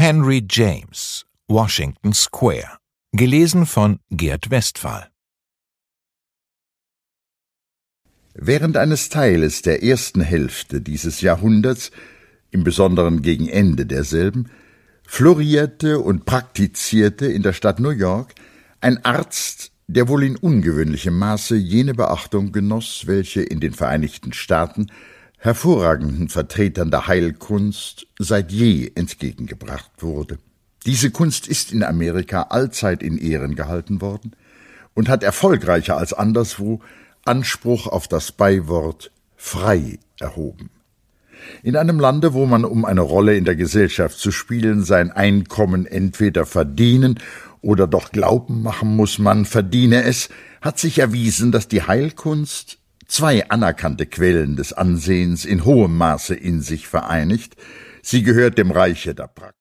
Henry James, Washington Square. Gelesen von Gerd Westphal. Während eines Teiles der ersten Hälfte dieses Jahrhunderts, im Besonderen gegen Ende derselben, florierte und praktizierte in der Stadt New York ein Arzt, der wohl in ungewöhnlichem Maße jene Beachtung genoss, welche in den Vereinigten Staaten hervorragenden Vertretern der Heilkunst seit je entgegengebracht wurde. Diese Kunst ist in Amerika allzeit in Ehren gehalten worden und hat erfolgreicher als anderswo Anspruch auf das Beiwort frei erhoben. In einem Lande, wo man, um eine Rolle in der Gesellschaft zu spielen, sein Einkommen entweder verdienen oder doch glauben machen muss, man verdiene es, hat sich erwiesen, dass die Heilkunst zwei anerkannte Quellen des Ansehens in hohem Maße in sich vereinigt. Sie gehört dem Reiche der Praxis